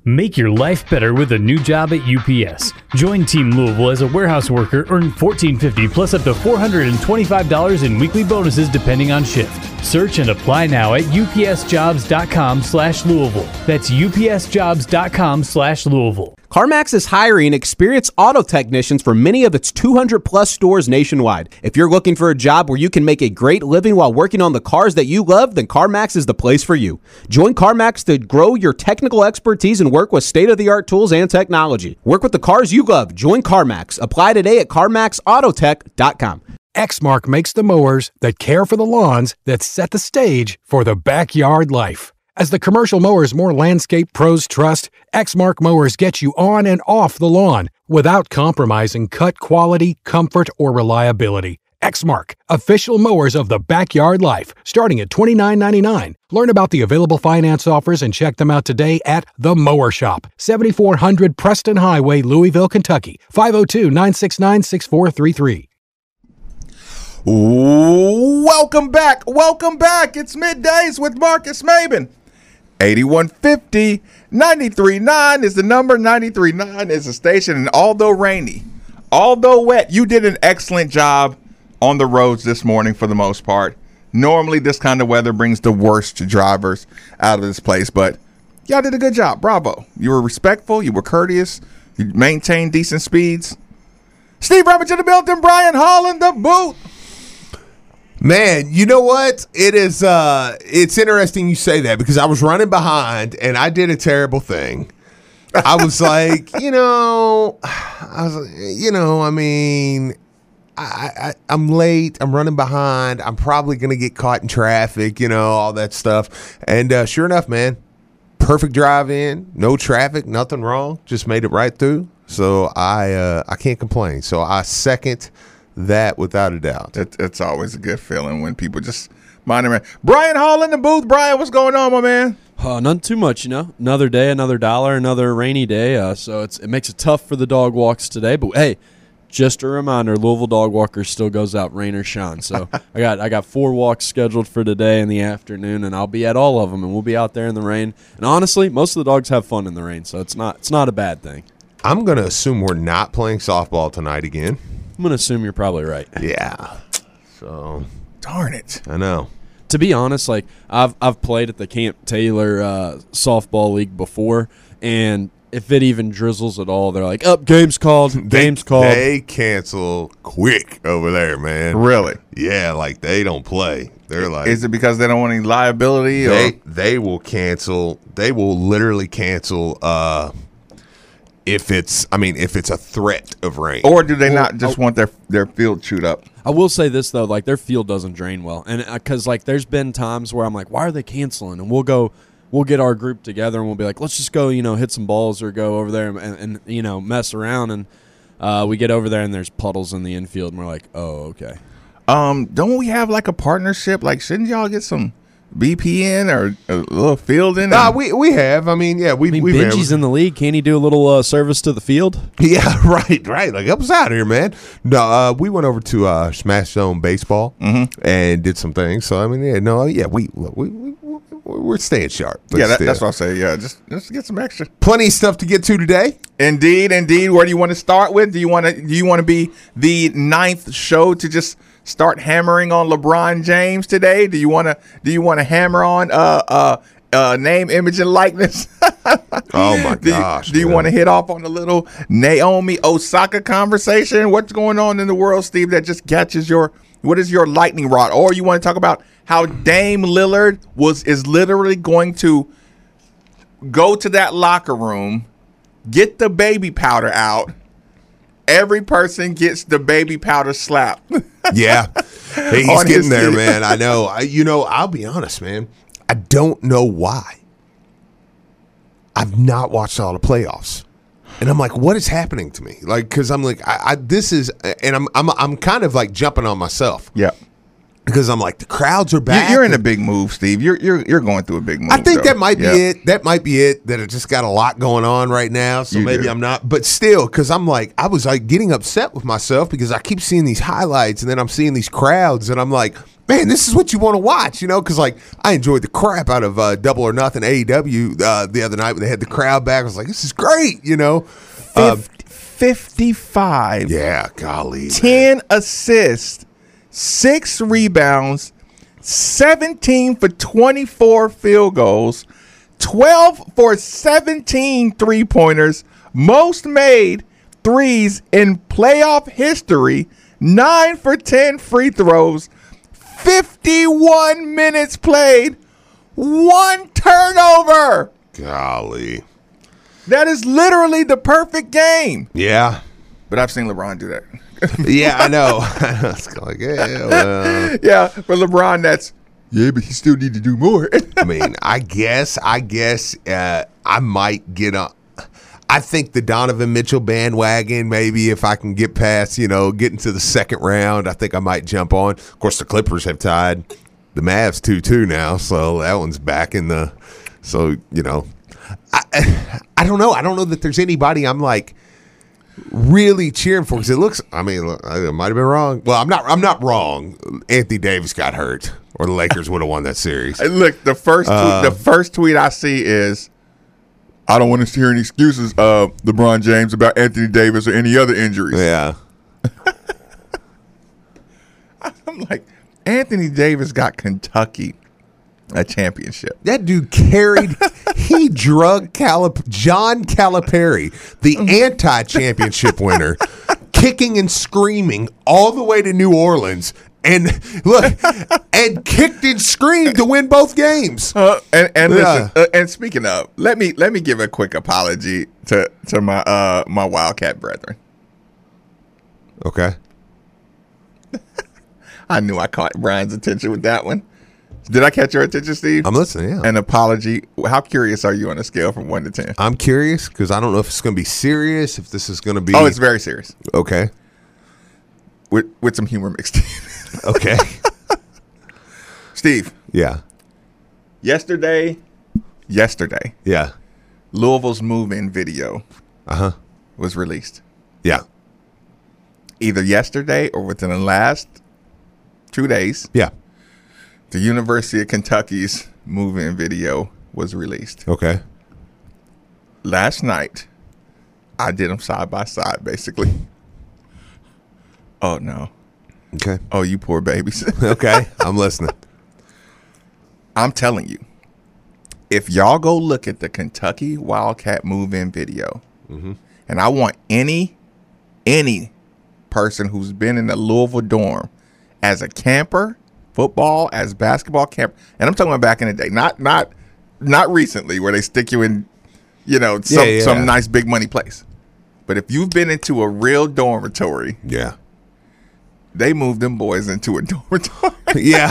Make your life better with a new job at UPS. Join Team Louisville as a warehouse worker, earn $14.50 plus up to $425 in weekly bonuses depending on shift. Search and apply now at upsjobs.com/Louisville. That's upsjobs.com/Louisville. CarMax is hiring experienced auto technicians for many of its 200-plus stores nationwide. If you're looking for a job where you can make a great living while working on the cars that you love, then CarMax is the place for you. Join CarMax to grow your technical expertise and work with state-of-the-art tools and technology. Work with the cars you love. Join CarMax. Apply today at CarMaxAutotech.com. Exmark makes the mowers that care for the lawns that set the stage for the backyard life. As the commercial mowers more landscape pros trust, Exmark mowers get you on and off the lawn without compromising cut quality, comfort, or reliability. Exmark, official mowers of the backyard life, starting at $29.99. Learn about the available finance offers and check them out today at The Mower Shop, 7400 Preston Highway, Louisville, Kentucky, 502-969-6433. Welcome back. It's Middays with Marcus Maben. 8150 93.9 is the number. 93.9 is the station. And although rainy, although wet, you did an excellent job on the roads this morning for the most part. Normally, this kind of weather brings the worst drivers out of this place, but y'all did a good job. Bravo. You were respectful. You were courteous. You maintained decent speeds. Steve Rummage in the building. Brian Hall in the booth. Man, you know what? It's interesting you say that because I was running behind and I did a terrible thing. I was like, I'm late. I'm running behind. I'm probably going to get caught in traffic, all that stuff. And sure enough, man, perfect drive in, no traffic, nothing wrong. Just made it right through. So I can't complain. So I second that without a doubt. It's always a good feeling when people just mind their man. Brian Hall in the booth. Brian, what's going on, my man? None too much, Another day, another dollar, another rainy day. So it makes it tough for the dog walks today. But hey, just a reminder: Louisville Dog Walkers still goes out rain or shine. So I got 4 walks scheduled for today in the afternoon, and I'll be at all of them, and we'll be out there in the rain. And honestly, most of the dogs have fun in the rain, so it's not a bad thing. I'm gonna assume we're not playing softball tonight again. I'm going to assume you're probably right. Yeah. So, darn it. I know. To be honest, like I've played at the Camp Taylor softball league before, and if it even drizzles at all, they're like, game's called, game's called. They cancel quick over there, man. Really? Yeah, like they don't play. They're like, is it because they don't want any liability? They will cancel. They will literally cancel if it's a threat of rain. Or do they not just want their field chewed up? I will say this, though, like their field doesn't drain well. And because like there's been times where I'm like, why are they canceling? And we'll get our group together and we'll be like, let's just go, hit some balls or go over there and mess around. And we get over there and there's puddles in the infield and we're like, oh, okay. Don't we have like a partnership? Like, shouldn't y'all get some BPN or a little field in? We have. Benji's in the league. Can he do a little service to the field? Yeah, right. Like, help us out here, man. No, we went over to Smash Zone Baseball and did some things. So we're staying sharp. Yeah, that's what I say. Yeah, just get some extra. Plenty of stuff to get to today. Indeed. Where do you want to start with? Do you want to be the 9th show to just start hammering on LeBron James today? Do you want to hammer on name, image, and likeness? Oh my gosh! Do you want to hit off on a little Naomi Osaka conversation? What's going on in the world, Steve, that just catches what is your lightning rod? Or you want to talk about how Dame Lillard is literally going to go to that locker room, get the baby powder out. Every person gets the baby powder slap. Yeah. Hey, he's getting there, man. I know. I'll be honest, man. I don't know why. I've not watched all the playoffs. And I'm like, what is happening to me? Like, because I'm like, I'm kind of like jumping on myself. Yeah. Because I'm like, the crowds are back. You're in a big move, Steve. You're going through a big move. I think that might be it. That might be it. That it just got a lot going on right now. So maybe I'm not. But still, because I was like getting upset with myself because I keep seeing these highlights and then I'm seeing these crowds and I'm like, man, this is what you want to watch, because like I enjoyed the crap out of Double or Nothing AEW the other night when they had the crowd back. I was like, this is great, 55. Yeah, golly. 10 assists, 6 rebounds, 17 for 24 field goals, 12 for 17 three-pointers, most made threes in playoff history, 9 for 10 free throws, 51 minutes played, 1 turnover. Golly. That is literally the perfect game. Yeah. But I've seen LeBron do that. Yeah, I know. It's like, yeah, well. Yeah, for LeBron, but he still need to do more. I mean, I guess I might get on. I think the Donovan Mitchell bandwagon, maybe if I can get past, get into the second round, I think I might jump on. Of course, the Clippers have tied the Mavs 2-2 now, so that one's back in the. So I don't know. I don't know that there's anybody I'm like really cheering for because it looks. I mean, I might have been wrong. Well, I'm not wrong. Anthony Davis got hurt, or the Lakers would have won that series. Look, the first tweet I see is, I don't want to hear any excuses of LeBron James about Anthony Davis or any other injuries. Yeah. I'm like, Anthony Davis got Kentucky a championship. That dude he drug John Calipari, the anti-championship winner, kicking and screaming all the way to New Orleans. And look, and kicked and screamed to win both games. Listen, and speaking of, let me give a quick apology to my my Wildcat brethren. Okay. I knew I caught Brian's attention with that one. Did I catch your attention, Steve? I'm listening, yeah. An apology. How curious are you on a scale from 1 to 10? I'm curious because I don't know if it's going to be serious, if this is going to be. Oh, it's very serious. Okay. With some humor mixed in. Okay. Steve. Yeah. Yesterday, Yeah. Louisville's move-in video was released. Yeah. Either yesterday or within the last 2 days. Yeah. The University of Kentucky's move-in video was released. Okay. Last night, I did them side by side, basically. Oh, no. Okay. Oh, you poor babies. Okay. I'm listening. I'm telling you, if y'all go look at the Kentucky Wildcat move-in video, and I want any person who's been in a Louisville dorm as a camper, football, as basketball camper, and I'm talking about back in the day, not recently where they stick you in, some nice big money place. But if you've been into a real dormitory, Yeah. they moved them boys into a dormitory. Yeah.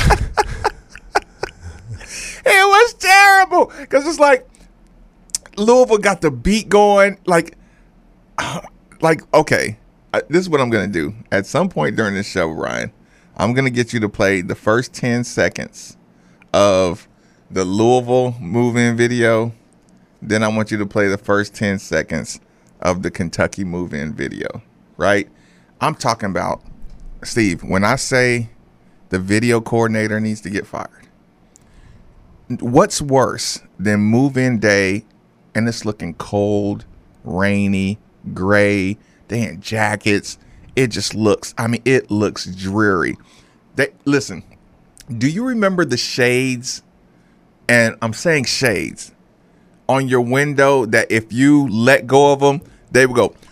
It was terrible because it's like Louisville got the beat going. Like okay, this is what I'm going to do. At some point during this show, Ryan, I'm going to get you to play the first 10 seconds of the Louisville move-in video. Then I want you to play the first 10 seconds of the Kentucky move-in video, right? I'm talking about, Steve, when I say the video coordinator needs to get fired, what's worse than move-in day and it's looking cold, rainy, gray, they in jackets. It just looks, it looks dreary. Listen, do you remember the shades, and I'm saying shades, on your window that if you let go of them, they would go.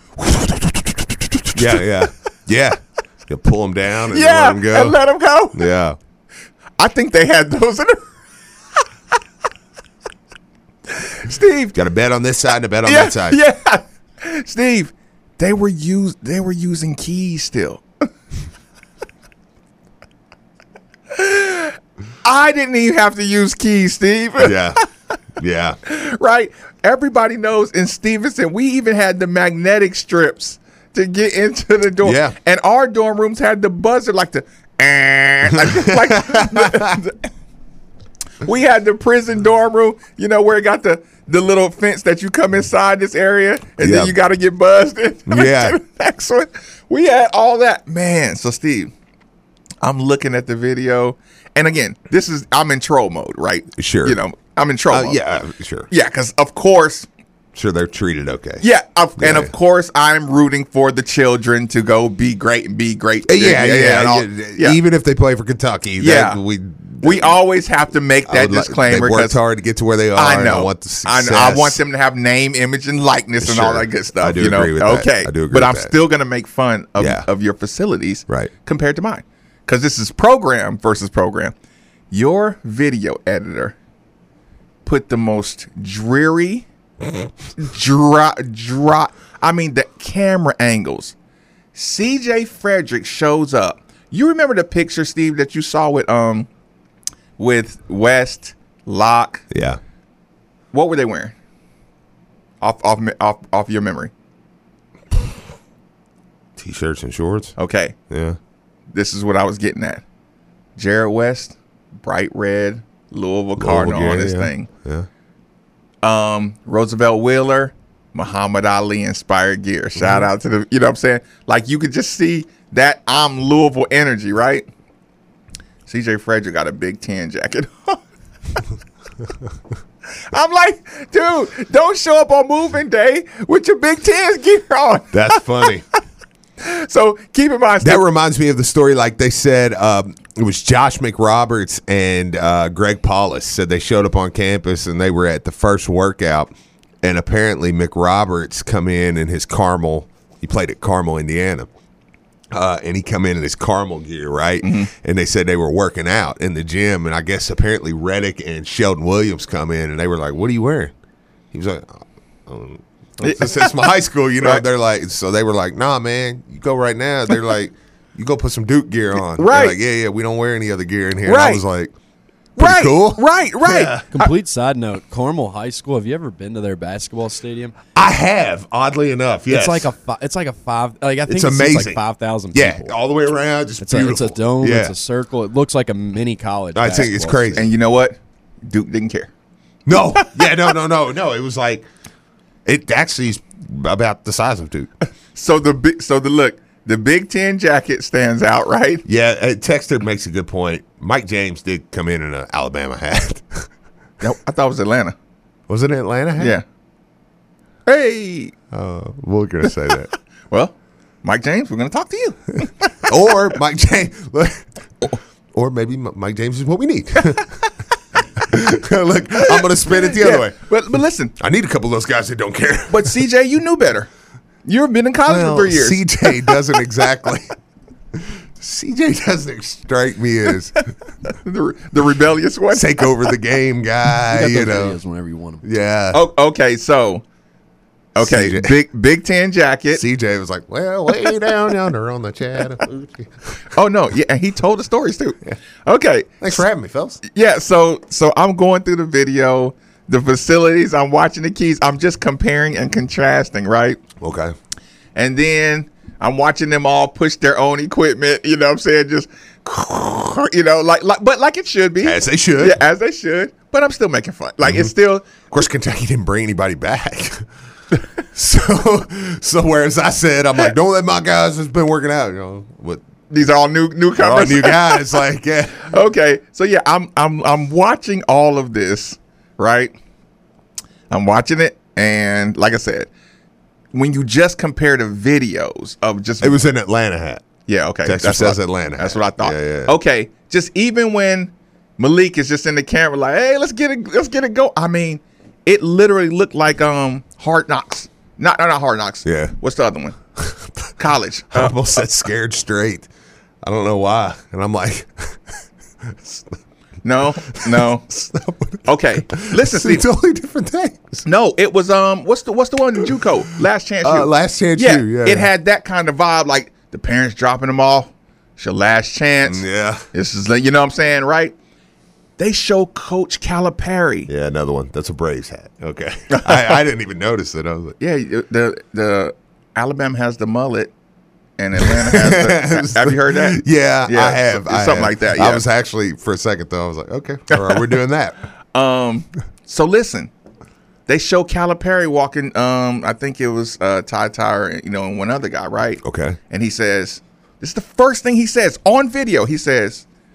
Yeah. You pull them down and let them go. And let them go. Yeah. I think they had those in there. Steve, got a bet on this side and a bet on that side. Yeah. Steve, they were using keys still. I didn't even have to use keys, Steve. Yeah. Yeah. Right? Everybody knows in Stevenson, we even had the magnetic strips to get into the door. Yeah. And our dorm rooms had the buzzer we had the prison dorm room, where it got the little fence that you come inside this area and then you got to get buzzed in. Yeah. Excellent. We had all that. Man, so Steve, I'm looking at the video and again, I'm in troll mode, right? Sure. You know, I'm in troll mode. Yeah, sure. Yeah, because of course. Sure, they're treated okay. Yeah, and of course, I'm rooting for the children to go be great and be great. Yeah. Even if they play for Kentucky, we always have to make that disclaimer. They worked hard to get to where they are. I know. I want the success. I want them to have name, image, and likeness and all that good stuff. I do agree with that. Okay, I do agree but with I'm that. still going to make fun of your facilities, right, compared to mine, because this is program versus program. Your video editor put the most dreary. I mean, the camera angles. CJ Frederick shows up. You remember the picture, Steve, that you saw with West, Locke? Yeah. What were they wearing? Off your memory. T-shirts and shorts. Okay. Yeah. This is what I was getting at. Jared West, bright red, Louisville Cardinal on this thing. Yeah. Roosevelt Wheeler, Muhammad Ali inspired gear. Shout out to the, you know what I'm saying? Like, you could just see that I'm Louisville energy, right? CJ Frederick got a Big Ten jacket. I'm like, dude, don't show up on moving day with your Big Ten gear on. That's funny. So keep in mind, that reminds me of the story. Like they said, it was Josh McRoberts and Greg Paulus said they showed up on campus and they were at the first workout. And apparently McRoberts come in his Carmel. He played at Carmel, Indiana. And he come in his Carmel gear, right? Mm-hmm. And they said they were working out in the gym. And I guess apparently Reddick and Sheldon Williams come in and they were like, "What are you wearing?" He was like, "It's my high school, you know." Right. They're like, so they were like, "Nah, man, you go right now." They're like, "You go put some Duke gear on." Right. They're like, yeah, we don't wear any other gear in here. Right. And I was like, pretty cool. Right. Yeah. Complete side note, Carmel High School, have you ever been to their basketball stadium? I have, oddly enough, yes. It's like a five, like I think it's amazing. Like 5,000 people. Yeah, all the way around, just beautiful. It's a dome, it's a circle. It looks like a mini college. I think it's crazy. And you know what? Duke didn't care. No. Yeah, no. It was like, it actually is about the size of Duke. So the Big Ten jacket stands out, right? Yeah, Texter makes a good point. Mike James did come in an Alabama hat. No, I thought it was Atlanta. Was it an Atlanta hat? Yeah. Hey. We're going to say that. Well, Mike James, we're going to talk to you. Or Mike James. Or maybe Mike James is what we need. Look, I'm going to spin it the other way. But listen. I need a couple of those guys that don't care. But, CJ, you knew better. You've been in college for 3 years. CJ doesn't exactly. CJ doesn't strike me as the rebellious one. Take over the game guy. You know, whenever you want them. Yeah. Oh, okay. So, Big Ten jacket. CJ was like, "Well, way down yonder on the Chattahoochee." Oh no, yeah, and he told the stories too. Yeah. Okay, thanks for having me, fellas. Yeah, so I'm going through the video, the facilities. I'm watching the keys. I'm just comparing and contrasting, right? Okay. And then I'm watching them all push their own equipment. You know what I'm saying? Just, you know, but like it should be. As they should. Yeah, as they should. But I'm still making fun. Like it's still. Of course, Kentucky didn't bring anybody back. So whereas I said, I'm like, don't let my guys that's been working out. You know what? These are all newcomers. All new guys. Like, yeah. Okay, so yeah, I'm watching all of this, right? I'm watching it, and like I said, when you just compare the videos of just, it was an Atlanta hat. Yeah, okay. Texas says Atlanta. That's what I thought. Yeah. Okay, just even when Malik is just in the camera, like, hey, let's get it go. I mean, it literally looked like Hard Knocks. Not Hard Knocks. Yeah. What's the other one? College. I almost said Scared Straight. I don't know why, and I'm like, no. Okay, listen, Steve. Totally different things. No, it was what's the one in JUCO? Last Chance U. Last Chance U. Yeah, it had that kind of vibe, like the parents dropping them off. It's your last chance. Yeah, this is, you know what I'm saying, right? They show Coach Calipari. Yeah, another one. That's a Braves hat. Okay, I didn't even notice it. I was like, yeah, the Alabama has the mullet. And Atlanta has have you heard that? Yeah, I have. Something like that. Yeah. I was actually, for a second though, I was like, okay, all right, we're doing that. So listen, they show Calipari walking. I think it was Ty Tyre, you know, and one other guy, right? Okay. And he says, this is the first thing he says on video. He says,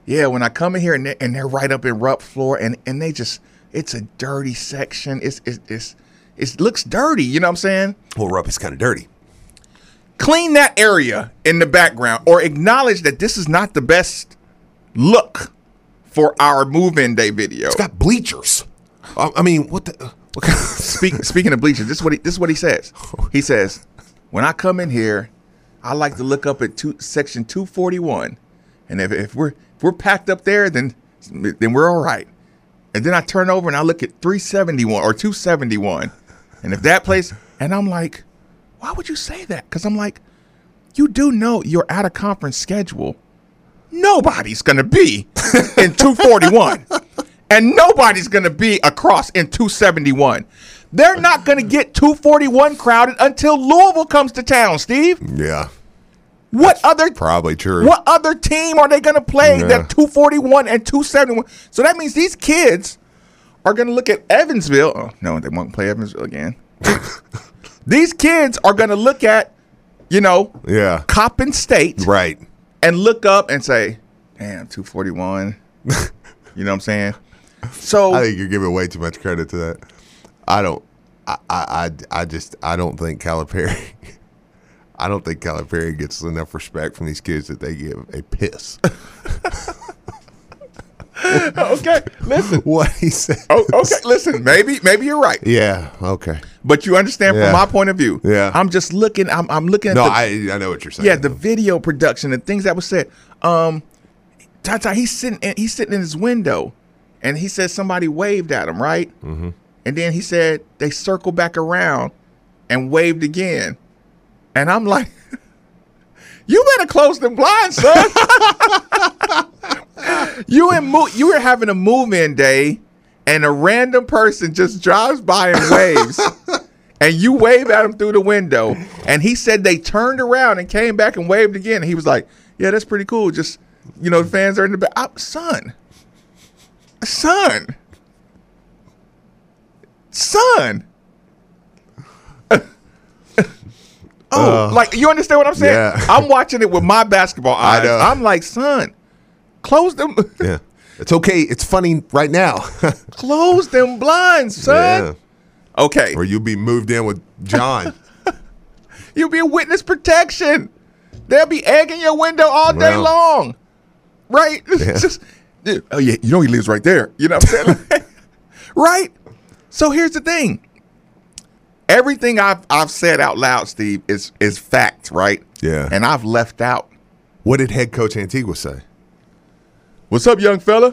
yeah, when I come in here and they're right up in Rupp floor and they just, it's a dirty section. It looks dirty. You know what I'm saying? Well, Rupp is kind of dirty. Clean that area in the background or acknowledge that this is not the best look for our move-in day video. It's got bleachers. I mean, what the? What kind of Speaking of bleachers, this is what he says. He says, when I come in here, I like to look up at section 241, and if we're packed up there, then we're all right. And then I turn over and I look at 371 or 271, and if that place, and I'm like, why would you say that? Because I'm like, you do know your out of conference schedule. Nobody's gonna be in 241. And nobody's going to be across in 271. They're not going to get 241 crowded until Louisville comes to town, Steve. Yeah. Probably true. What other team are they going to play that 241 and 271? So that means these kids are going to look at Evansville. Oh, no, they won't play Evansville again. These kids are going to look at, Coppin State. Right. And look up and say, damn, 241. You know what I'm saying? So I think you're giving way too much credit to that. I don't think Calipari. I don't think Calipari gets enough respect from these kids that they give a piss. Okay, listen. What he said. Oh, okay, listen. Maybe you're right. Yeah. Okay. But you understand from my point of view. Yeah. I'm just looking. I'm looking at. No, I know what you're saying. Yeah, the video production and things that was said. Tata, he's sitting in his window, and he said somebody waved at him, right? Mm-hmm. And then he said they circled back around and waved again, and I'm like, you better close them blinds, son. You were having a move-in day, and a random person just drives by and waves, and you wave at him through the window, and he said they turned around and came back and waved again, and he was like, yeah, that's pretty cool. Just the fans are in the back. Son. Like, you understand what I'm saying? Yeah. I'm watching it with my basketball eyes. I know. I'm like, son, close them. Yeah. It's okay. It's funny right now. Close them blinds, son. Yeah. Okay. Or you'll be moved in with John. You'll be a witness protection. They'll be egging your window all day long. Right? Yeah. Oh, yeah, he lives right there. You know what I'm saying? Right? So here's the thing. Everything I've said out loud, Steve, is fact, right? Yeah. And I've left out. What did head coach Antigua say? What's up, young fella?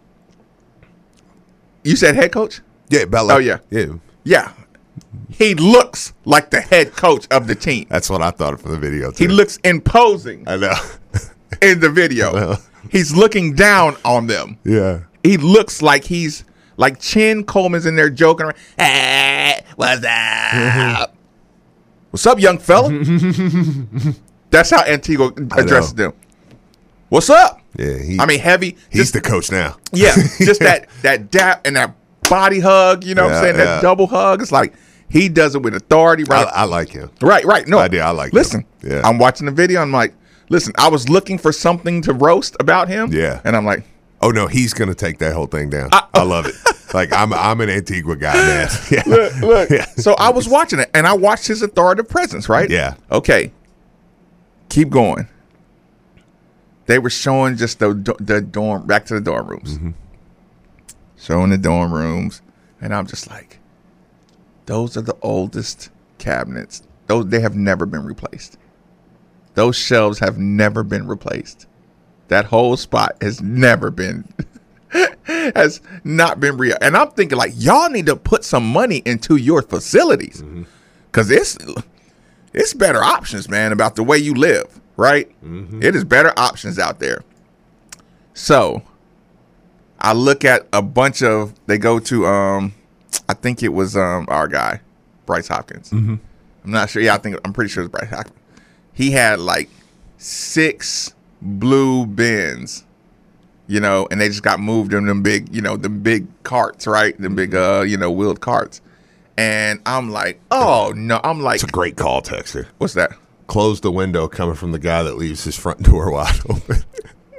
You said head coach? Yeah, Bella. Oh, yeah. Yeah. Yeah. He looks like the head coach of the team. That's what I thought from the video, too. He looks imposing I know. in the video. He's looking down on them. Yeah. He looks like he's like Chin Coleman's in there joking around. Hey, what's up? What's up, young fella? That's how Antigua addresses them. What's up? Yeah. Heavy. He's the coach now. Yeah. Just that dap and that body hug, you know what I'm saying? That double hug. It's like he does it with authority, right? I like him. Right. No. I do. I like him. Listen, Yeah. I'm watching the video. I'm like, listen, I was looking for something to roast about him. Yeah. And I'm like, oh, no, he's going to take that whole thing down. I love it. Like, I'm an Antigua guy, man. Yeah. Look. Yeah. So I was watching it, and I watched his authoritative presence, right? Yeah. Okay. Keep going. They were showing just the dorm, back to the dorm rooms. Mm-hmm. Showing the dorm rooms. And I'm just like, those are the oldest cabinets. They have never been replaced. Those shelves have never been replaced. That whole spot has never been, has not been real. And I'm thinking, like, y'all need to put some money into your facilities. Because it's better options, man, about the way you live, right? Mm-hmm. It is better options out there. So I look at a bunch of, they go to, I think it was our guy, Bryce Hopkins. Mm-hmm. I'm not sure. Yeah, I'm pretty sure it's Bryce Hopkins. He had like 6 blue bins, and they just got moved in them big, them big carts, right? Them big, wheeled carts. And I'm like, oh, no. I'm like. It's a great call, Texter. What's that? Close the window coming from the guy that leaves his front door wide open.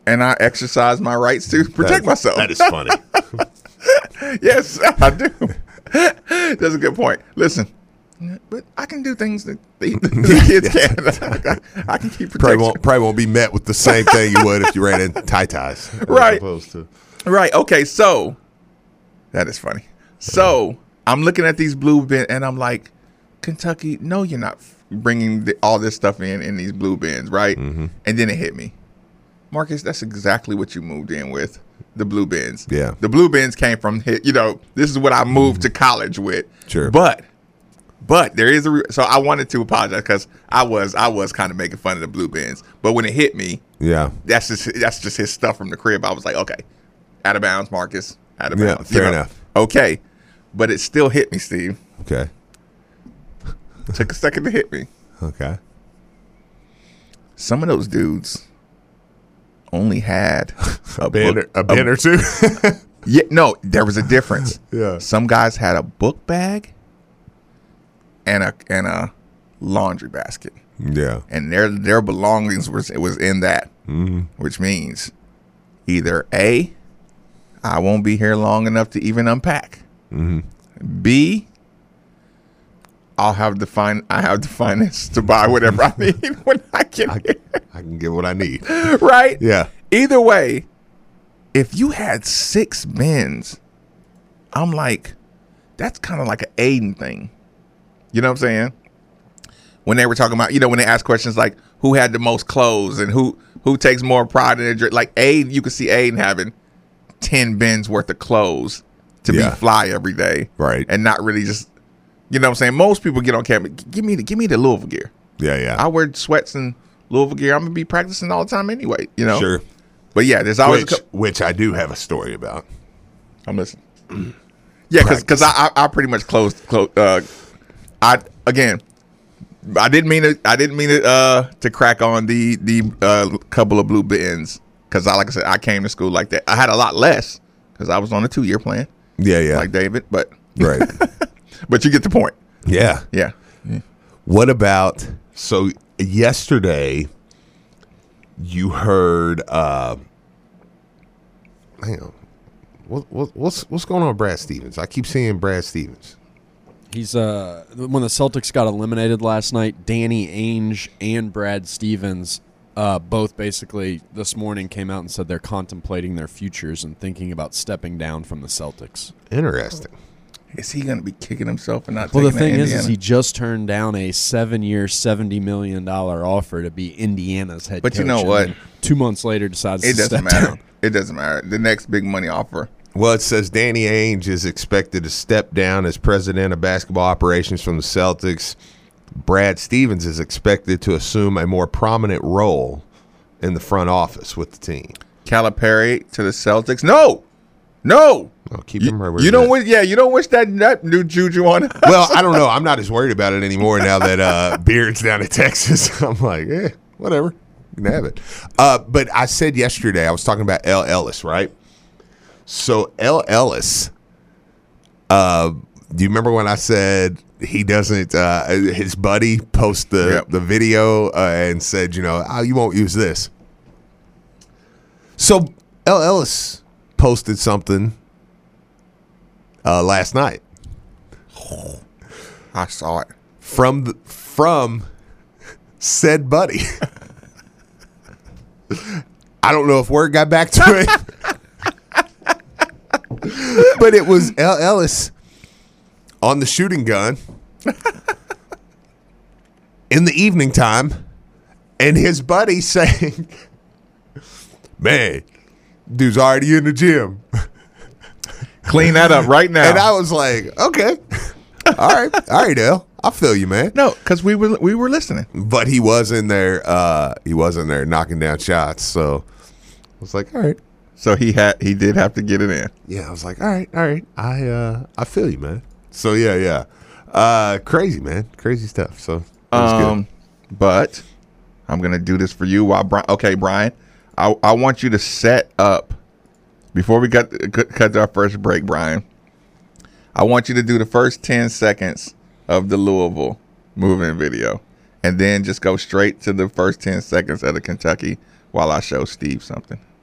and I exercise my rights to protect myself. That is funny. Yes, I do. That's a good point. Listen, but I can do things that the kids can't. I can keep protection. Probably won't be met with the same thing you would if you ran in tie-ties. Right. Opposed to. Right. Okay. So that is funny. So I'm looking at these blue bins, and I'm like, Kentucky, no, you're not bringing all this stuff in these blue bins, right? Mm-hmm. And then it hit me, Marcus. That's exactly what you moved in with. The blue bins. Yeah. The blue bins came from, this is what I moved to college with. Sure. But there is so I wanted to apologize because I was kind of making fun of the blue bins. But when it hit me, yeah, that's just his stuff from the crib. I was like, okay, out of bounds, Marcus. Out of bounds. Fair enough. Okay. But it still hit me, Steve. Okay. Took a second to hit me. Okay. Some of those dudes only had a bin or two. Yeah, no, there was a difference. Yeah. Some guys had a book bag and a laundry basket. Yeah. And their belongings was in that, which means either A, I won't be here long enough to even unpack. B, I have the finance to buy whatever I need when I get here. I can get what I need. Right? Yeah. Either way, if you had 6 bins, I'm like, that's kind of like an Aiden thing. You know what I'm saying? When they were talking about, when they ask questions like who had the most clothes and who takes more pride in their dress. Like Aiden, you could see Aiden having 10 bins worth of clothes to be fly every day. Right. And not really just, you know what I'm saying? Most people get on camera, give me the Louisville gear. Yeah. I wear sweats and Louisville gear. I'm going to be practicing all the time anyway, Sure. But yeah, there's always which I do have a story about. I'm listening. Yeah, because I pretty much closed. I didn't mean it. To crack on the couple of blue bins because like I said, I came to school like that. I had a lot less because I was on a 2-year plan. Yeah. Like David, but right. But you get the point. Yeah. What about yesterday? You heard, hang on, what's going on with Brad Stevens? I keep seeing Brad Stevens. He's when the Celtics got eliminated last night, Danny Ainge and Brad Stevens both basically this morning came out and said they're contemplating their futures and thinking about stepping down from the Celtics. Interesting. Is he going to be kicking himself and not? Well, taking the thing Indiana? is he just turned down a 7-year, $70 million offer to be Indiana's head coach. But you know what? 2 months later, decides to step down. It doesn't matter. The next big money offer. Well, it says Danny Ainge is expected to step down as president of basketball operations from the Celtics. Brad Stevens is expected to assume a more prominent role in the front office with the team. Calipari to the Celtics? No. Oh, keep him right where you don't wish. Yeah, you don't wish that new juju on. Well, I don't know. I'm not as worried about it anymore now that Beard's down in Texas. I'm like, whatever. You can have it. But I said yesterday, I was talking about L. Ellis, right? So L. Ellis, do you remember when I said he doesn't? His buddy posted the video and said, you won't use this. So L. Ellis posted something last night. I saw it from said buddy. I don't know if word got back to it, but it was L. Ellis on the shooting gun in the evening time, and his buddy saying, "Man, dude's already in the gym." Clean that up right now. And I was like, okay, all right, L. I feel you, man. No, because we were listening. But he was in there. He wasn't there knocking down shots. So I was like, all right. So he did have to get it in. Yeah, I was like, all right. I feel you, man. So yeah. Crazy, man. Crazy stuff. So it was good. But I'm gonna do this for you while Brian. I want you to set up before we cut to our first break, Brian. I want you to do the first 10 seconds of the Louisville movement video, and then just go straight to the first 10 seconds of the Kentucky while I show Steve something.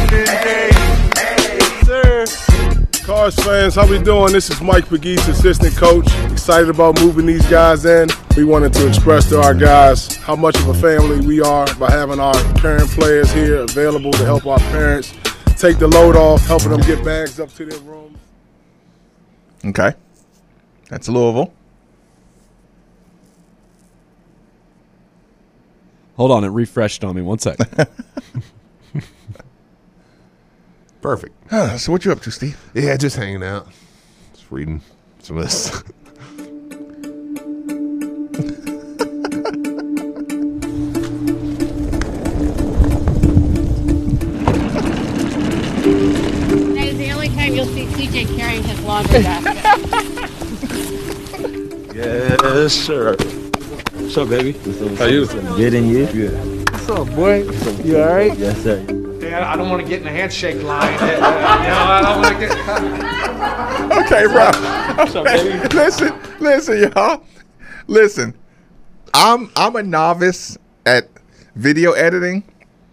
Sir. Cars fans, how we doing? This is Mike Pegues, assistant coach. Excited about moving these guys in. We wanted to express to our guys how much of a family we are by having our current players here available to help our parents take the load off, helping them get bags up to their rooms. Okay. That's Louisville. Hold on, it refreshed on me. 1 second. Perfect. So what you up to, Steve? Yeah, just hanging out. Just reading some of this. That is the only time you'll see CJ carrying his laundry basket. Yes, sir. What's up, baby? How you? Good, and you? Good. What's up, boy? You all right? Yes, sir. Dad, I don't want to get in the handshake line. I don't want to get. Okay, bro. What's up, baby? Listen, y'all. Listen, I'm a novice at video editing.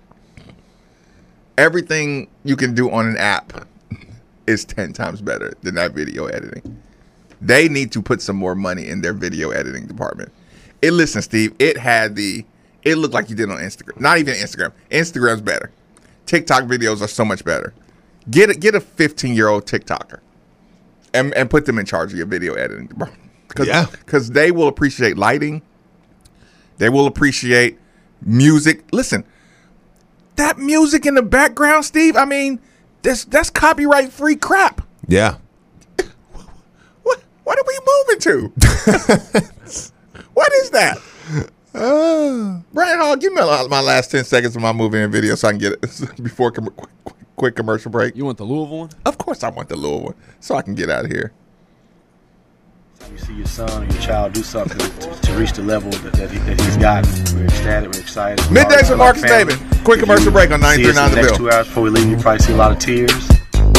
Everything you can do on an app is 10 times better than that video editing. They need to put some more money in their video editing department. Listen, Steve, it looked like you did on Instagram. Not even Instagram. Instagram's better. TikTok videos are so much better. Get a 15-year-old TikToker and put them in charge of your video editing. Because they will appreciate lighting. They will appreciate music. Listen, that music in the background, Steve, I mean, that's copyright-free crap. Yeah. What are we moving to? What is that? Brian Hall, give me my last 10 seconds of my movie and video so I can get it before quick commercial break. You want the Louisville one? Of course I want the Louisville one so I can get out of here. You see your son or your child do something to reach the level that he's gotten. We're ecstatic. We're excited. Middays with Marcus Maben. Quick commercial break on 93.9 The next Bill. 2 hours before we leave, you probably see a lot of tears.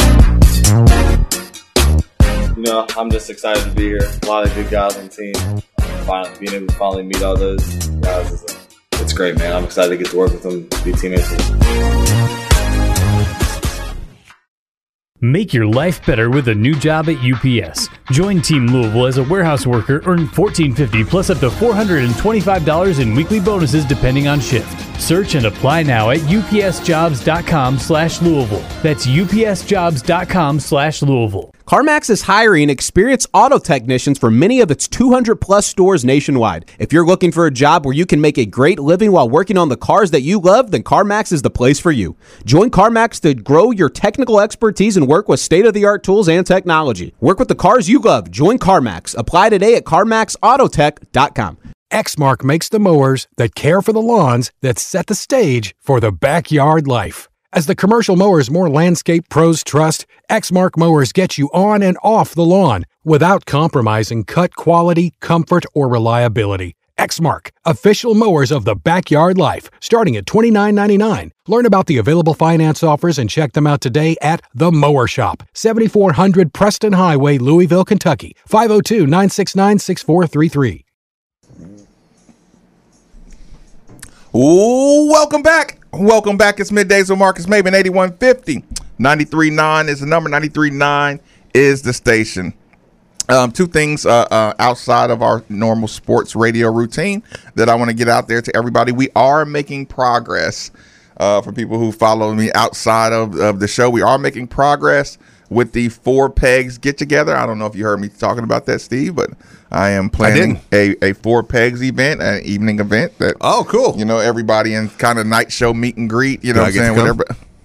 You know, I'm just excited to be here. A lot of good guys on the team. Being able to finally meet all those guys, it's great, man. I'm excited to get to work with them, be teammates with them. Make your life better with a new job at UPS. Join Team Louisville as a warehouse worker, earn $14.50 plus up to $425 in weekly bonuses depending on shift. Search and apply now at upsjobs.com/Louisville. That's upsjobs.com/Louisville. CarMax is hiring experienced auto technicians for many of its 200-plus stores nationwide. If you're looking for a job where you can make a great living while working on the cars that you love, then CarMax is the place for you. Join CarMax to grow your technical expertise and work with state-of-the-art tools and technology. Work with the cars you love. Join CarMax. Apply today at CarMaxAutotech.com. Exmark makes the mowers that care for the lawns that set the stage for the backyard life. As the commercial mowers more landscape pros trust, Exmark mowers get you on and off the lawn without compromising cut quality, comfort, or reliability. Exmark, official mowers of the backyard life, starting at $29.99. Learn about the available finance offers and check them out today at The Mower Shop, 7400 Preston Highway, Louisville, Kentucky, 502-969-6433. Ooh, welcome back. Welcome back. It's Middays with Marcus Maben, 8150. 93.9 is the number. 93.9 is the station. Two things outside of our normal sports radio routine that I want to get out there to everybody. We are making progress. For people who follow me outside of the show, we are making progress with the Four Pegs get together. I don't know if you heard me talking about that, Steve, but I am planning a Four Pegs event, an evening event that cool. You know, everybody in kind of night show meet and greet, you know what I'm saying? Whatever.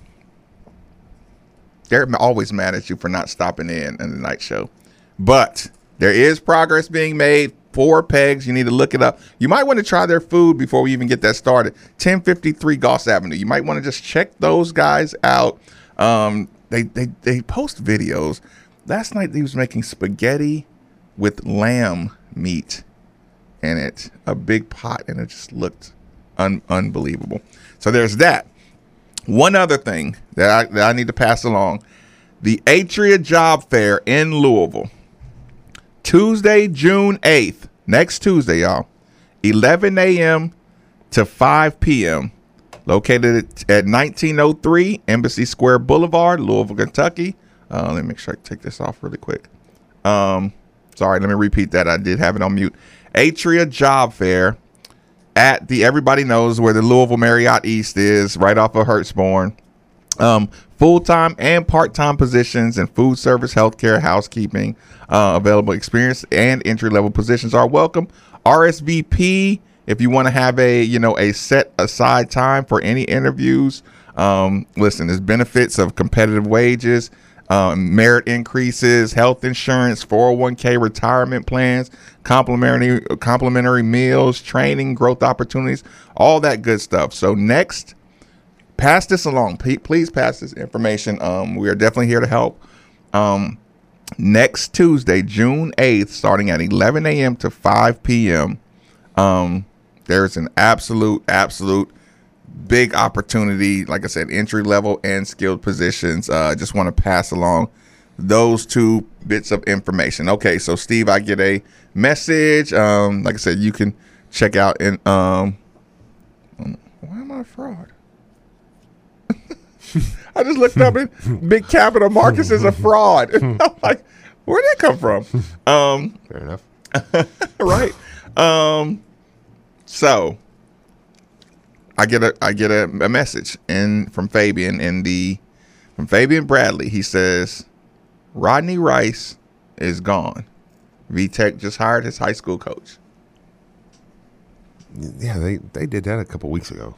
They're always mad at you for not stopping in the night show. But there is progress being made. Four Pegs, you need to look it up. You might want to try their food before we even get that started. 1053 Goss Avenue. You might want to just check those guys out. They post videos. Last night they was making spaghetti with lamb meat in it, a big pot, and it just looked unbelievable. So there's that. One other thing that I need to pass along: the Atria Job Fair in Louisville, Tuesday, June 8th, next Tuesday, y'all, 11 a.m. to 5 p.m. located at 1903 Embassy Square Boulevard, Louisville, Kentucky. Let me make sure I take this off really quick. Sorry, let me repeat that. I did have it on mute. Atria Job Fair at the, everybody knows where the Louisville Marriott East is, right off of Hurstbourne. Full-time and part-time positions in food service, healthcare, housekeeping, available. Experienced and entry-level positions are welcome. RSVP if you want to have a set aside time for any interviews. Listen, there's benefits of competitive wages, merit increases, health insurance, 401k retirement plans, complimentary meals, training, growth opportunities, all that good stuff. So next, pass this along. Please pass this information. We are definitely here to help. Next Tuesday, June 8th, starting at 11 a.m. to 5 p.m., there's an absolute big opportunity. Like I said, entry level and skilled positions. Just want to pass along those two bits of information. Okay, so Steve, I get a message. Like I said, you can check out in why am I a fraud? I just looked up and big capital Marcus is a fraud. I'm like, where'd that come from? Fair enough. Right. So I get a message from Fabian from Fabian Bradley. He says Rodney Rice is gone. VTech just hired his high school coach. Yeah, they did that a couple weeks ago.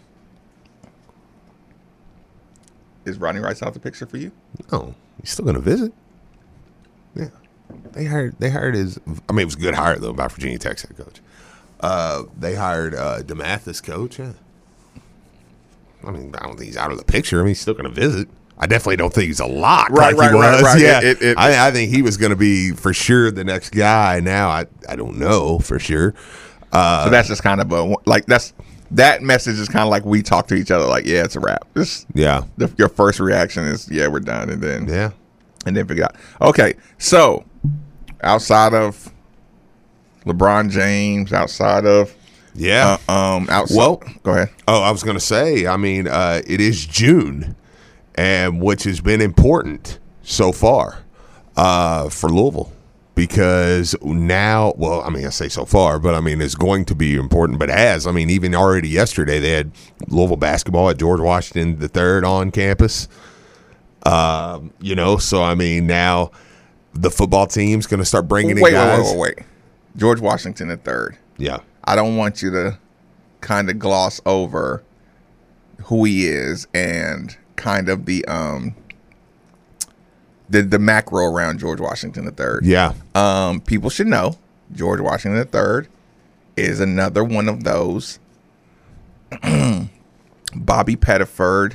Is Rodney Rice out the picture for you? No, he's still going to visit. Yeah, they hired his. I mean, it was a good hire though by Virginia Tech's head coach. They hired DeMathis coach. Yeah. I mean, I don't think he's out of the picture. I mean, he's still going to visit. I definitely don't think he's a lock like he was. Right. Yeah, I think he was going to be for sure the next guy. Now I don't know for sure. So that's just kind of that message is kind of like we talk to each other like, yeah, it's a wrap. Your first reaction is, yeah, we're done, and then figure out. Okay, so outside of LeBron James, outside of go ahead. Oh, I was going to say, I mean, it is June, and which has been important so far for Louisville. Because now, well, I mean, I say so far, but I mean, it's going to be important. But even already yesterday, they had Louisville basketball at George Washington III on campus. So I mean, now the football team's going to start bringing in guys. Wait. George Washington III. Yeah. I don't want you to kind of gloss over who he is and kind of the macro around George Washington III. Yeah. People should know George Washington III is another one of those Bobby Pettiford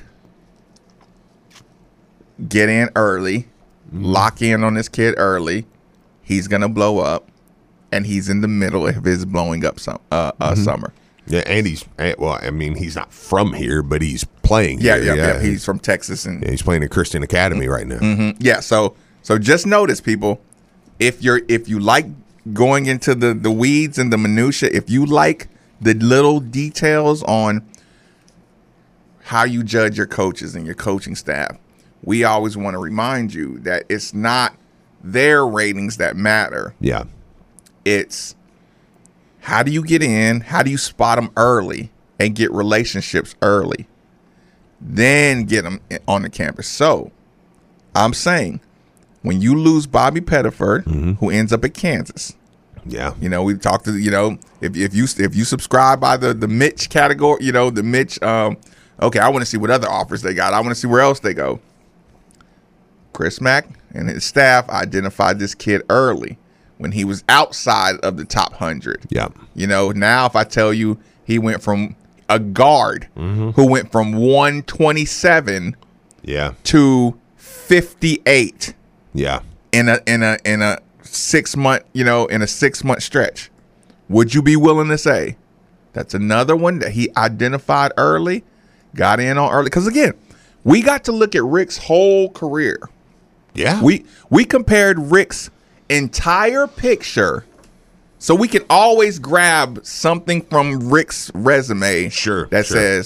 get in early, lock in on this kid early. He's going to blow up, and he's in the middle of his blowing up summer. Yeah, and he's not from here, but he's playing here. Yeah. He's from Texas, and he's playing at Christian Academy right now. Mm-hmm. Yeah, so just notice, people, if you like going into the weeds and the minutia, if you like the little details on how you judge your coaches and your coaching staff, we always want to remind you that it's not their ratings that matter. Yeah, it's how do you get in? How do you spot them early and get relationships early? Then get them on the campus. So I'm saying when you lose Bobby Pettiford, who ends up at Kansas. Yeah. We talked to, if you subscribe by the Mitch category, the Mitch, okay, I want to see what other offers they got. I want to see where else they go. Chris Mack and his staff identified this kid early when he was outside of the top 100. Yeah. Now if I tell you he went from a guard who went from 127 to 58 in a 6 month, in a 6 month stretch. Would you be willing to say that's another one that he identified early, got in on early? Because again, we got to look at Rick's whole career. Yeah. We compared Rick's entire picture, so we can always grab something from Rick's resume that says,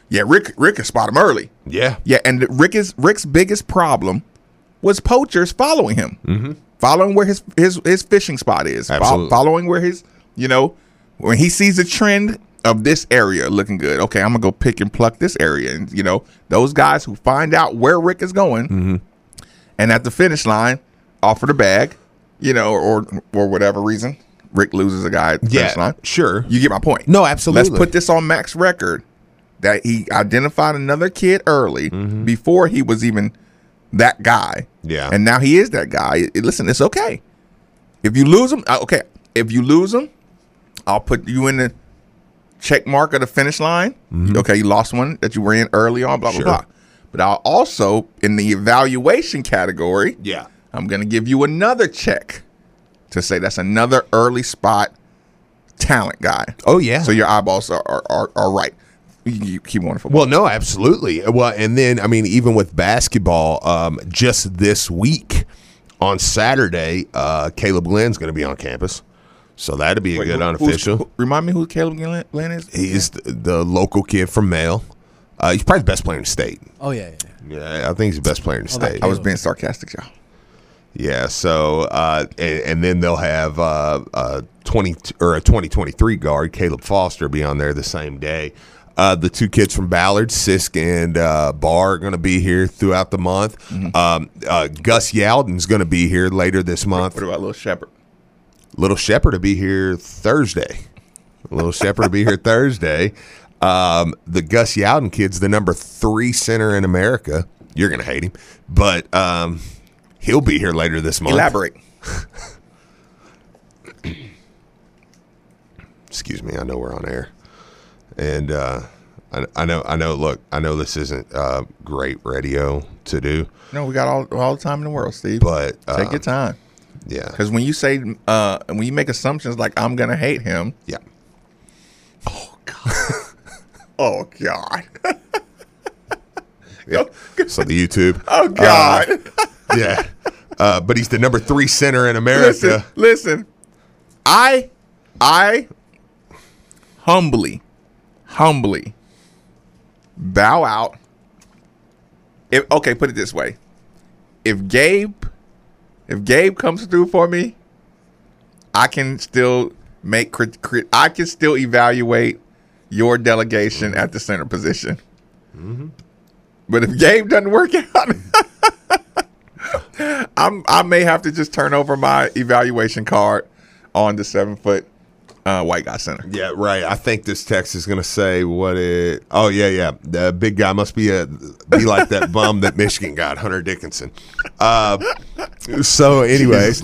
Yeah, Rick could spot him early. Yeah. Yeah, and Rick's biggest problem was poachers following him, following where his fishing spot is, Absolutely. following where his, when he sees a trend of this area looking good, okay, I'm gonna go pick and pluck this area, and those guys who find out where Rick is going, and at the finish line, offer the bag, or whatever reason, Rick loses a guy at the finish line. Sure. You get my point. No, absolutely. Let's put this on Mac's record that he identified another kid early before he was even that guy. Yeah. And now he is that guy. Listen, it's okay. If you lose him, okay. If you lose him, I'll put you in the check mark of the finish line. Okay, you lost one that you were in early on, blah, Sure. blah, blah. But I'll also, in the evaluation category, I'm going to give you another check to say that's another early spot talent guy. Oh, yeah. So your eyeballs are right. You keep on football. Well, no, absolutely. Well, and then, I mean, even with basketball, just this week on Saturday, Caleb Glenn's going to be on campus. So that'd be a good unofficial. Remind me who Caleb Glenn is? He's the local kid from Male. He's probably the best player in the state. Oh, yeah. Yeah, I think he's the best player in the state. I was being sarcastic, y'all. Yeah, so and then they'll have a 2023 guard, Caleb Foster, be on there the same day. The two kids from Ballard, Sisk and Barr, are going to be here throughout the month. Gus Yalden's going to be here later this month. What about Little Shepherd? Little Shepherd will be here Thursday. The Gus Yalden kid's the number 3 center in America. You're going to hate him, but he'll be here later this month. Elaborate. Excuse me. I know we're on air. And I know. Look, I know this isn't great radio to do. No, we got all the time in the world, Steve. But take your time. Yeah, because when you say when you make assumptions like I'm gonna hate him. Yeah. Oh God. Oh God. Yeah. So the YouTube. Oh God. Yeah. But he's the number 3 center in America. Listen. I humbly bow out. Put it this way. If Gabe comes through for me, I can still I can still evaluate your delegation at the center position. But if Gabe doesn't work out, I may have to just turn over my evaluation card on the 7-foot white guy center. Yeah, right. I think this text is going to say the big guy must be like that bum that Michigan got, Hunter Dickinson. So anyway, he's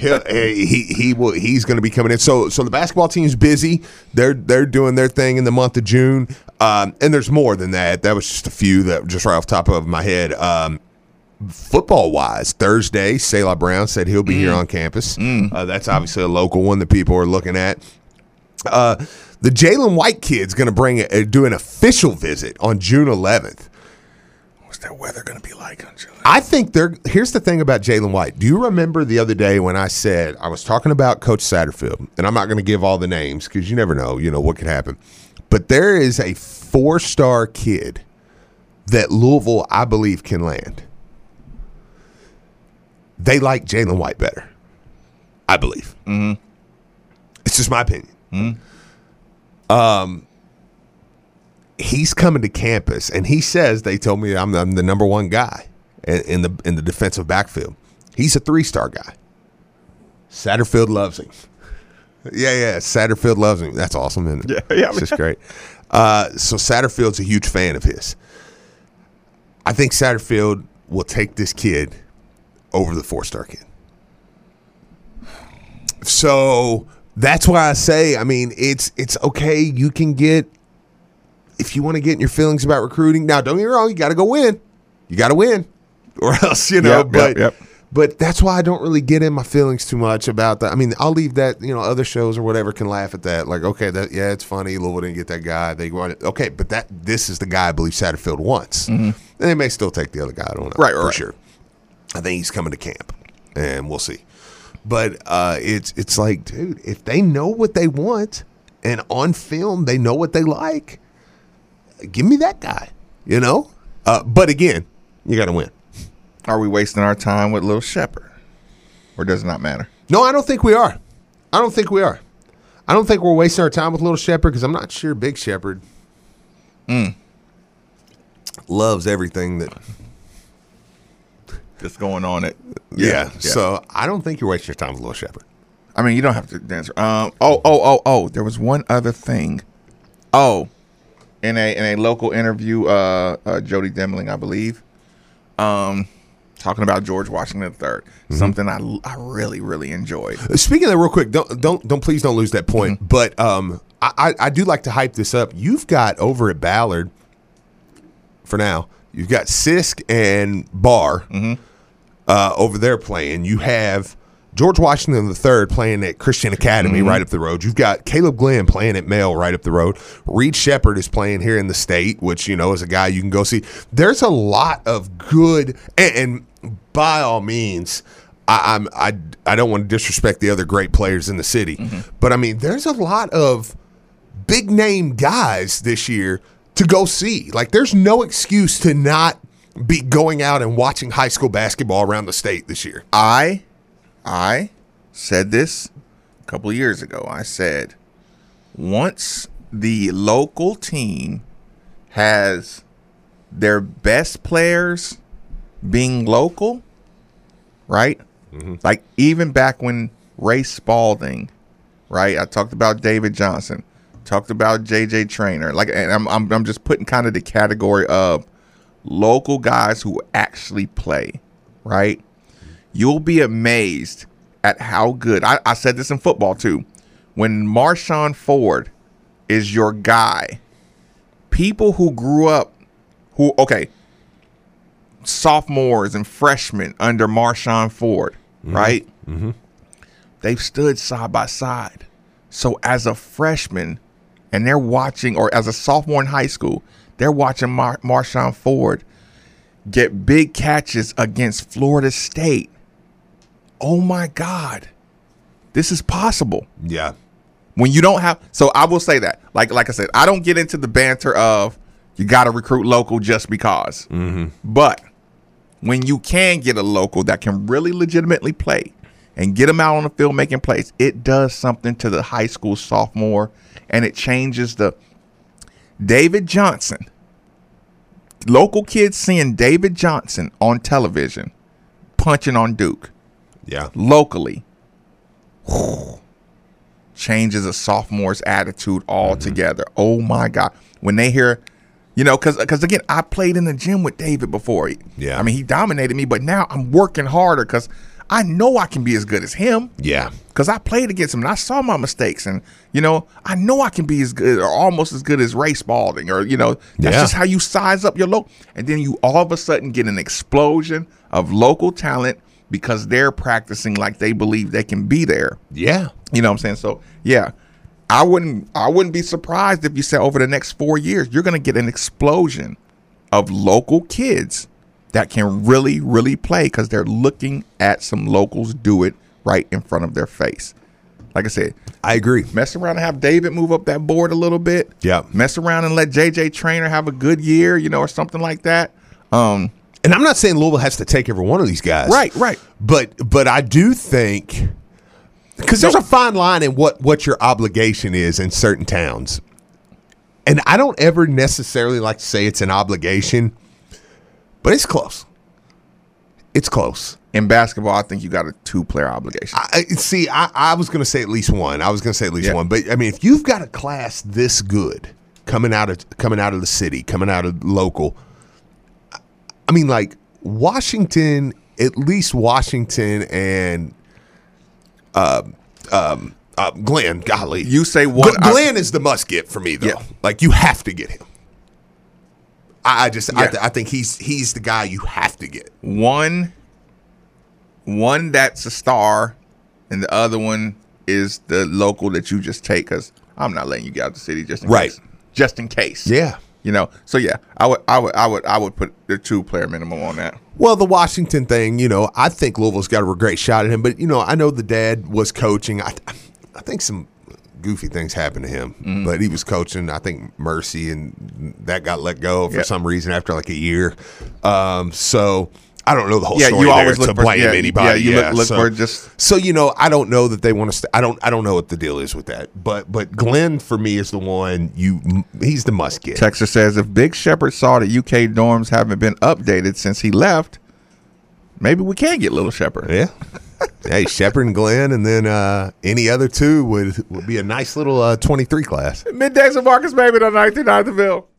going to be coming in. So the basketball team's busy. They're doing their thing in the month of June. And there's more than that. That was just a few that just right off the top of my head. Football-wise, Thursday, Selah Brown said he'll be here on campus. That's obviously a local one that people are looking at. The Jalen White kid's going to do an official visit on June 11th. What's that weather going to be like on June 11th? I think here's the thing about Jalen White. Do you remember the other day when I said I was talking about Coach Satterfield, and I'm not going to give all the names because you never know, what could happen. But there is a 4-star kid that Louisville, I believe, can land. They like Jalen White better, I believe. It's just my opinion. He's coming to campus, and he says they told me I'm the number 1 guy in the defensive backfield. He's a 3-star guy. Satterfield loves him. Yeah. Satterfield loves him. That's awesome, isn't it? Yeah. It's just great. So Satterfield's a huge fan of his. I think Satterfield will take this kid over the 4-star kid. So that's why I say, I mean, it's okay. You can get, if you want to get in your feelings about recruiting. Now, don't get me wrong. You got to go win. You got to win, or else, But that's why I don't really get in my feelings too much about that. I mean, I'll leave that. Other shows or whatever can laugh at that. Like, okay, it's funny. Louisville didn't get that guy. They want it. Okay, but this is the guy I believe Satterfield wants. And they may still take the other guy. I don't know. Right. Sure. I think he's coming to camp, and we'll see. But it's like, dude, if they know what they want, and on film they know what they like, give me that guy, you know? But again, you got to win. Are we wasting our time with Lil Shepard? Or does it not matter? No, I don't think we are. I don't think we are. I don't think we're wasting our time with Little Shepard because I'm not sure Big Shepard loves everything that's going on. Yeah. So I don't think you're wasting your time with Little Shepard. I mean, you don't have to answer. There was one other thing. Oh, in a local interview, Jody Demling, I believe, talking about George Washington III, something I really, really enjoyed. Speaking of that, real quick, please don't lose that point. But I do like to hype this up. You've got over at Ballard, for now, you've got Sisk and Barr over there playing. You have George Washington III playing at Christian Academy right up the road. You've got Caleb Glenn playing at Male right up the road. Reed Shepard is playing here in the state, which, you know, is a guy you can go see. There's a lot of good, and by all means, I don't want to disrespect the other great players in the city, but I mean, there's a lot of big name guys this year to go see. Like, there's no excuse to not be going out and watching high school basketball around the state this year. I said this a couple of years ago. I said, once the local team has their best players being local, right? Like, even back when Ray Spalding, right? I talked about David Johnson, talked about JJ Traynor. Like, and I'm just putting kind of the category of local guys who actually play, right? You'll be amazed at how good. I said this in football too. When Marshawn Ford is your guy, people who grew up, sophomores and freshmen under Marshawn Ford, right? They've stood side by side. So as a freshman, and they're watching, or as a sophomore in high school, they're watching Marshawn Ford get big catches against Florida State. Oh my God, this is possible. Yeah. When you don't have, so I will say that, like I said, I don't get into the banter of you got to recruit local just because. But when you can get a local that can really legitimately play and get them out on the field making plays, it does something to the high school sophomore, and it changes the David Johnson. Local kids seeing David Johnson on television punching on Duke. Yeah. Locally. Changes a sophomore's attitude altogether. Oh my God. When they hear, you know, because again, I played in the gym with David before. Yeah. I mean, he dominated me, but now I'm working harder because I know I can be as good as him. Yeah. Because I played against him and I saw my mistakes, and, you know, I know I can be as good or almost as good as Ray Spalding, or, you know, that's just how you size up your local. And then you all of a sudden get an explosion of local talent because they're practicing like they believe they can be there. Yeah. You know what I'm saying? So, yeah, I wouldn't be surprised if you said over the next 4 years, you're going to get an explosion of local kids that can really, really play because they're looking at some locals do it right in front of their face. Like I said, I agree. Mess around and have David move up that board a little bit. Yeah. Mess around and let JJ Traynor have a good year, you know, or something like that. And I'm not saying Louisville has to take every one of these guys. Right. But I do think, because there's a fine line in what your obligation is in certain towns. And I don't ever necessarily like to say it's an obligation, but it's close. It's close. In basketball, I think you got a 2-player obligation. I was going to say at least one. One. But, I mean, if you've got a class this good coming out of the city, coming out of local, I mean, like, Washington, at least Washington and Glenn, golly. You say one. Glenn is the must get for me, though. Yeah. Like, you have to get him. I think he's the guy you have to get. One that's a star, and the other one is the local that you just take, because I'm not letting you get out of the city just in case. Just in case. Yeah. You know, so yeah, I would put the 2-player minimum on that. Well, the Washington thing, you know, I think Louisville's got a great shot at him, but, you know, I know the dad was coaching. I think some goofy things happened to him, but he was coaching, I think, Mercy, and that got let go for some reason after like a year. So I don't know the whole story. You always there look to for blame anybody. you look for just. So I don't know that they want to. I don't know what the deal is with that. But Glenn for me is the one he's the must get. Texter says if Big Shepard saw that UK dorms haven't been updated since he left, maybe we can get Little Shepard. Yeah. Hey, Shepard and Glenn, and then any other two would be a nice little 23 class. Middays with Marcus Maven on 99 The Ville.